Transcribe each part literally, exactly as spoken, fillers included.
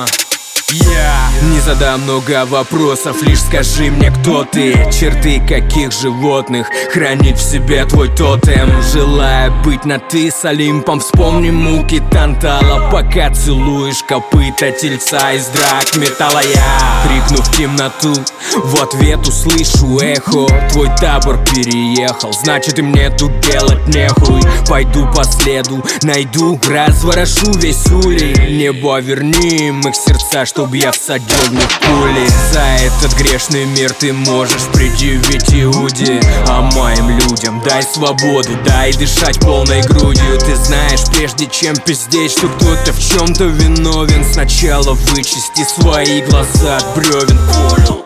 Uh. Я yeah. не задам много вопросов, лишь скажи мне, кто ты. Черты каких животных хранит в себе твой тотем? Желая быть на ты с Олимпом, вспомни муки Тантала, пока целуешь копыта тельца из драк металла. Я, крикнув в темноту, в ответ услышу эхо. Твой табор переехал, значит и мне тут делать нехуй. Пойду по следу, найду, разворошу весь улей. Небо верни им их сердца, чтобы я всадил в них пули. За этот грешный мир ты можешь предъявить Иуде, а моим людям дай свободу, дай дышать полной грудью. Ты знаешь, прежде чем пиздеть, что кто-то в чем-то виновен, сначала вычисти свои глаза от бревен. Понял?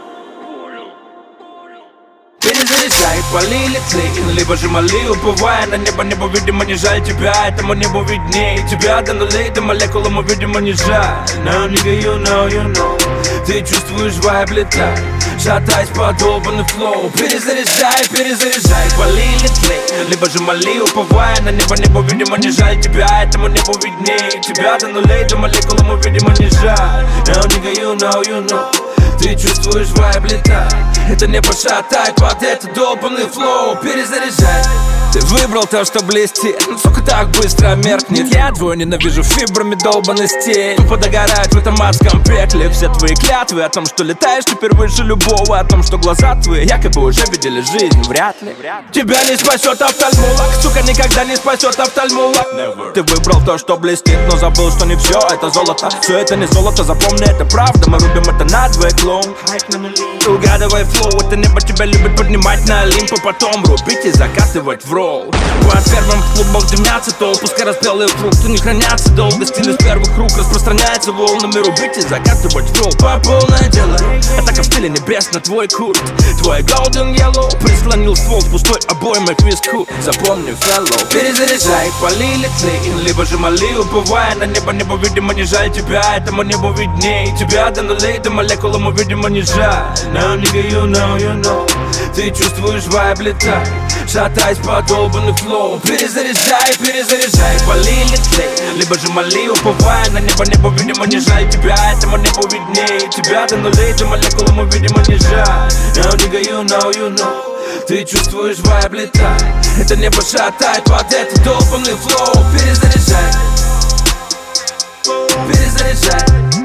Перезаряжай, пали лицей, либо же моли, уповая на небо. Небо, видимо, не жаль тебя, этому небу видней. Тебя до нулей, до молекулам, видимо, не жаль. Now, nigga, you know, you know. Ты чувствуешь вайб, летай, шатаясь по долбанный флоу. Перезаряжай, перезаряжай, пали лицей, либо же моли, уповая на небо. Небо, видимо, не жаль тебя, этому небу видней. Тебя до нулей, до молекулам, видимо, не жаль. Now, nigga, you know, you know. Ты чувствуешь вайб, летай, это небо шатай под этот долбанный флоу. Перезаряжай. Ты выбрал то, что блестит, но сука так быстро меркнет. Я двое ненавижу фибрами долбанный стиль. Тупо догорает в этом адском пекле. Все твои клятвы о том, что летаешь теперь выше любого, о том, что глаза твои якобы уже видели жизнь. Вряд ли тебя не спасет офтальмолог, сука, никогда не спасет офтальмолог. Never. Ты выбрал то, что блестит, но забыл, что не все это золото. Все это не золото, запомни, это правда. Мы рубим это надвое, клоун. Угадывай флоу, это небо тебя любит поднимать на Олимп, а потом рубить и закатывать в ролл. По фермам в клубах дымятся толпы, пускай распелые фрукты не хранятся долго. Стиль из первых рук распространяется волнами, рубить и закатывать в ролл. По полное дело, атака в стиле небес на твой курт. Твой golden yellow прислонил ствол с пустой обоймой к виску. Запомни, fellow. Перезаряжай, пали лицей, либо же моли, уповая на небо. Небо, видимо, не жаль тебя, этому небу видней. Тебя до нулей, до молекулам, видимо, не жаль. Now, nigga, you know, you know. Ты чувствуешь вайб, летай, шатаясь по долбанный флоу. Перезаряжай, перезаряжай, пали лицей, либо же моли, уповая на небо. Небо, видимо, не жаль тебя, этому небу видней. Тебя до нулей, до молекулам, видимо, не жаль. Now, nigga, you know, you know. Ты чувствуешь вайб, летай, это небо шатает под этот долбанный флоу. Перезаряжай, перезаряжай.